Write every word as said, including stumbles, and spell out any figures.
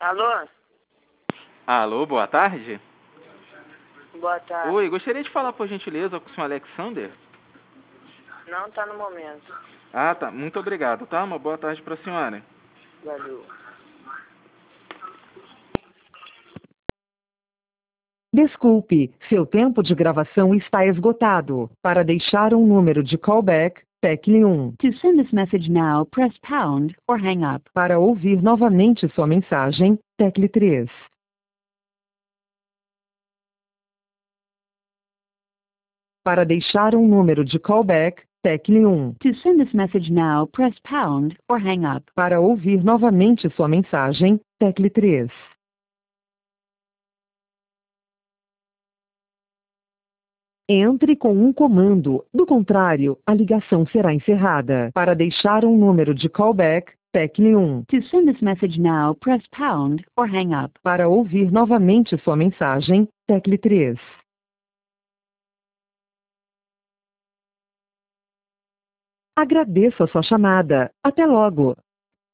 Alô? Alô, boa tarde. Boa tarde. Oi, gostaria de falar por gentileza com o senhor Alexander? Não tá no momento. Ah, tá. Muito obrigado, tá? Uma boa tarde para a senhora. Valeu. Desculpe, seu tempo de gravação está esgotado. Para deixar um número de callback, tecle um. To send this message now, press pound or hang up. Para ouvir novamente sua mensagem, tecle três. Para deixar um número de callback, tecle um. To send this message now, press pound or hang up. Para ouvir novamente sua mensagem, tecle três. Entre com um comando, do contrário, a ligação será encerrada. Para deixar um número de callback, tecle um. To send this message now, press pound or hang up. Para ouvir novamente sua mensagem, tecle três. Agradeço a sua chamada. Até logo.